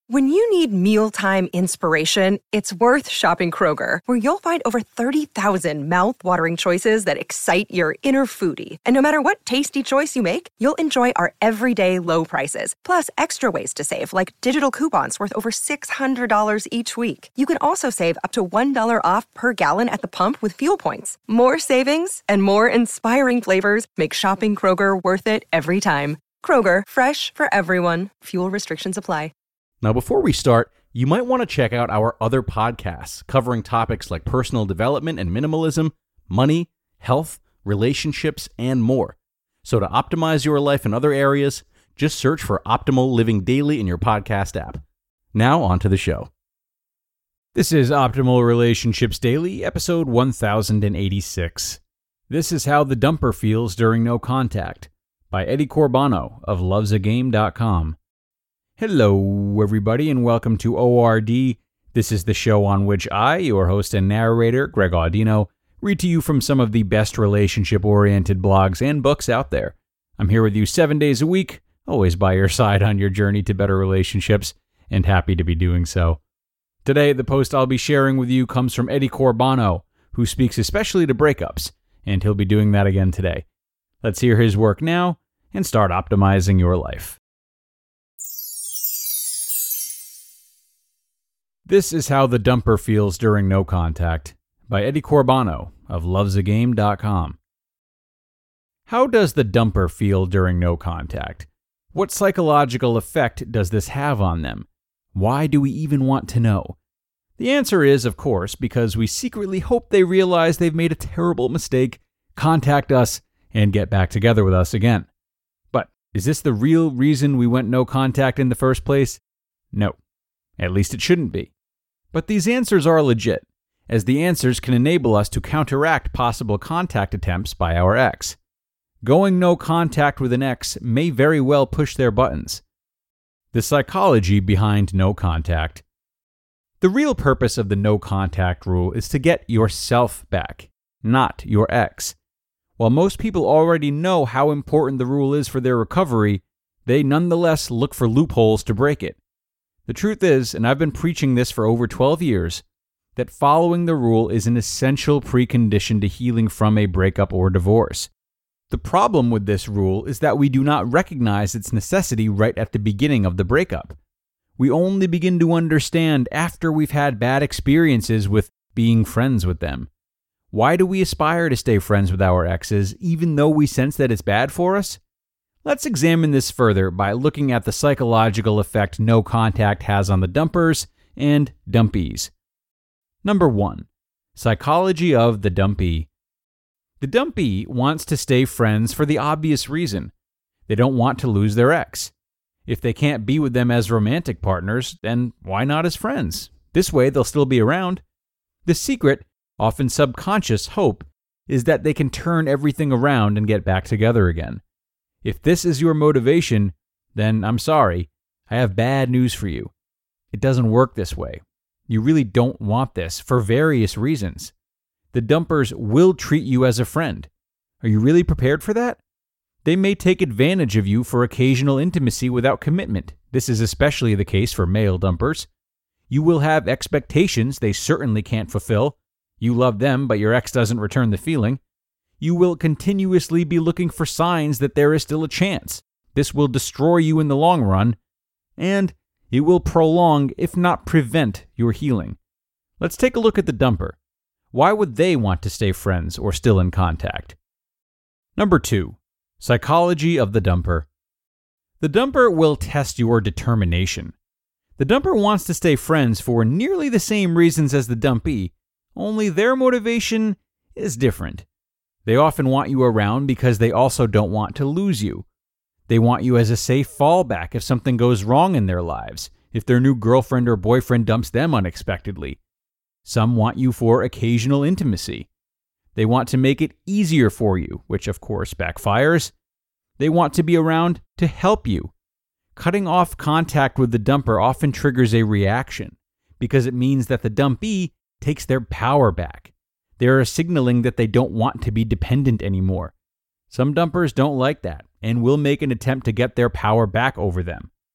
When you need mealtime inspiration, it's worth shopping Kroger, where you'll find over 30,000 mouth-watering choices that excite your inner foodie. And no matter what tasty choice you make, you'll enjoy our everyday low prices, plus extra ways to save, like digital coupons worth over $600 each week. You can also save up to $1 off per gallon at the pump with fuel points. More savings and more inspiring flavors make shopping Kroger worth it every time. Kroger, fresh for everyone. Fuel restrictions apply. Now, before we start, you might want to check out our other podcasts covering topics like personal development and minimalism, money, health, relationships, and more. So to optimize your life in other areas, just search for Optimal Living Daily in your podcast app. Now, on to the show. This is Optimal Relationships Daily, episode 1086. This is How the Dumper Feels During No Contact, by Eddie Corbano of lovesagame.com. Hello, everybody, and welcome to ORD. This is the show on which I, your host and narrator, Greg Audino, read to you from some of the best relationship-oriented blogs and books out there. I'm here with you 7 days a week, always by your side on your journey to better relationships, and happy to be doing so. Today, the post I'll be sharing with you comes from Eddie Corbano, who speaks especially to breakups, and he'll be doing that again today. Let's hear his work now, and start optimizing your life. This is How the Dumper Feels During No Contact, by Eddie Corbano of lovesagame.com. How does the dumper feel during no contact? What psychological effect does this have on them? Why do we even want to know? The answer is, of course, because we secretly hope they realize they've made a terrible mistake, contact us, and get back together with us again. But is this the real reason we went no contact in the first place? No. At least it shouldn't be. But these answers are legit, as the answers can enable us to counteract possible contact attempts by our ex. Going no contact with an ex may very well push their buttons. The psychology behind no contact. The real purpose of the no contact rule is to get yourself back, not your ex. While most people already know how important the rule is for their recovery, they nonetheless look for loopholes to break it. The truth is, and I've been preaching this for over 12 years, that following the rule is an essential precondition to healing from a breakup or divorce. The problem with this rule is that we do not recognize its necessity right at the beginning of the breakup. We only begin to understand after we've had bad experiences with being friends with them. Why do we aspire to stay friends with our exes, even though we sense that it's bad for us? Let's examine this further by looking at the psychological effect no contact has on the dumpers and dumpies. Number 1. Psychology of the dumpee. The dumpee wants to stay friends for the obvious reason. They don't want to lose their ex. If they can't be with them as romantic partners, then why not as friends? This way they'll still be around. The secret, often subconscious hope, is that they can turn everything around and get back together again. If this is your motivation, then I'm sorry, I have bad news for you. It doesn't work this way. You really don't want this for various reasons. The dumpers will treat you as a friend. Are you really prepared for that? They may take advantage of you for occasional intimacy without commitment. This is especially the case for male dumpers. You will have expectations they certainly can't fulfill. You love them, but your ex doesn't return the feeling. You will continuously be looking for signs that there is still a chance. This will destroy you in the long run, and it will prolong, if not prevent, your healing. Let's take a look at the dumper. Why would they want to stay friends or still in contact? Number 2. Psychology of the dumper. The dumper will test your determination. The dumper wants to stay friends for nearly the same reasons as the dumpee, only their motivation is different. They often want you around because they also don't want to lose you. They want you as a safe fallback if something goes wrong in their lives, if their new girlfriend or boyfriend dumps them unexpectedly. Some want you for occasional intimacy. They want to make it easier for you, which of course backfires. They want to be around to help you. Cutting off contact with the dumper often triggers a reaction because it means that the dumpee takes their power back. They are signaling that they don't want to be dependent anymore. Some dumpers don't like that and will make an attempt to get their power back over them.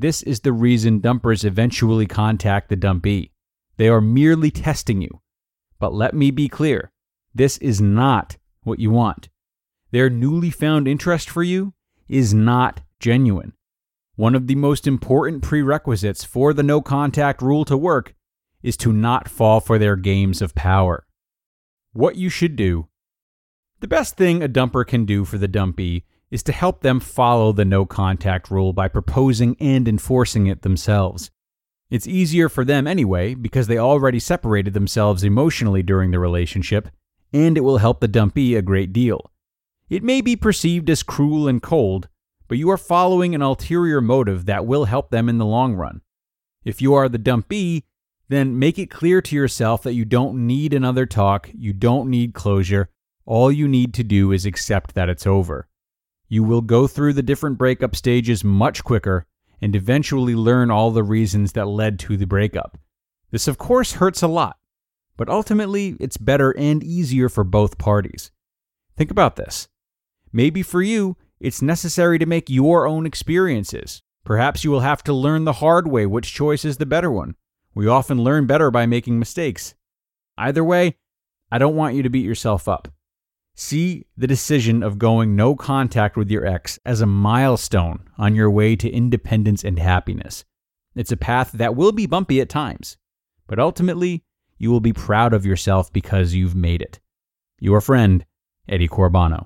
This is the reason dumpers eventually contact the dumpee. They are merely testing you. But let me be clear, this is not what you want. Their newly found interest for you is not genuine. One of the most important prerequisites for the no contact rule to work is to not fall for their games of power. What you should do. The best thing a dumper can do for the dumpee is to help them follow the no contact rule by proposing and enforcing it themselves. It's easier for them anyway because they already separated themselves emotionally during the relationship, and it will help the dumpee a great deal. It may be perceived as cruel and cold, but you are following an ulterior motive that will help them in the long run. If you are the dumpee, then make it clear to yourself that you don't need another talk, you don't need closure, all you need to do is accept that it's over. You will go through the different breakup stages much quicker and eventually learn all the reasons that led to the breakup. This of course hurts a lot, but ultimately it's better and easier for both parties. Think about this. Maybe for you, it's necessary to make your own experiences. Perhaps you will have to learn the hard way which choice is the better one. We often learn better by making mistakes. Either way, I don't want you to beat yourself up. See the decision of going no contact with your ex as a milestone on your way to independence and happiness. It's a path that will be bumpy at times, but ultimately, you will be proud of yourself because you've made it. Your friend, Eddie Corbano.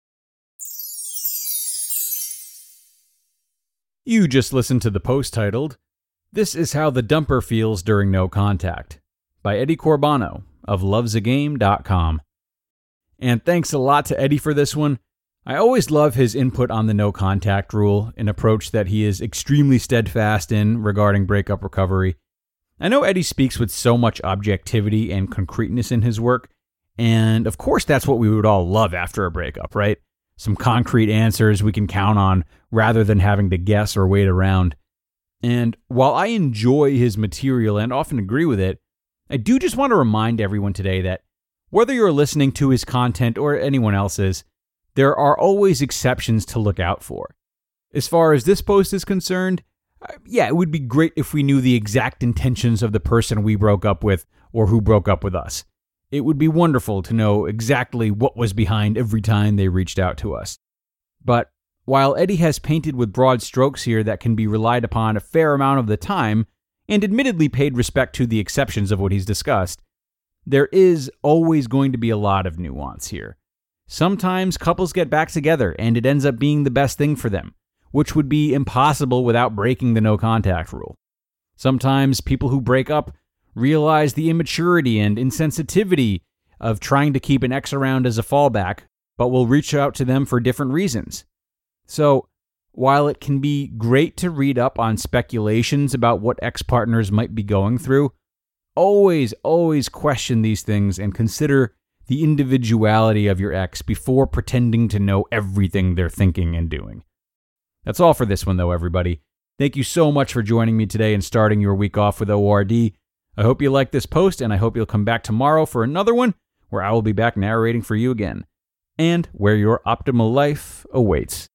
You just listened to the post titled, "This is How the Dumper Feels During No Contact," by Eddie Corbano of lovesagame.com. And thanks a lot to Eddie for this one. I always love his input on the no contact rule, an approach that he is extremely steadfast in regarding breakup recovery. I know Eddie speaks with so much objectivity and concreteness in his work, and of course that's what we would all love after a breakup, right? Some concrete answers we can count on rather than having to guess or wait around. And while I enjoy his material and often agree with it, I do just want to remind everyone today that whether you're listening to his content or anyone else's, there are always exceptions to look out for. As far as this post is concerned, it would be great if we knew the exact intentions of the person we broke up with or who broke up with us. It would be wonderful to know exactly what was behind every time they reached out to us. But while Eddie has painted with broad strokes here that can be relied upon a fair amount of the time, and admittedly paid respect to the exceptions of what he's discussed, there is always going to be a lot of nuance here. Sometimes couples get back together and it ends up being the best thing for them, which would be impossible without breaking the no contact rule. Sometimes people who break up realize the immaturity and insensitivity of trying to keep an ex around as a fallback, but will reach out to them for different reasons. So, while it can be great to read up on speculations about what ex-partners might be going through, always question these things and consider the individuality of your ex before pretending to know everything they're thinking and doing. That's all for this one, though, everybody. Thank you so much for joining me today and starting your week off with ORD. I hope you like this post, and I hope you'll come back tomorrow for another one where I will be back narrating for you again, and where your optimal life awaits.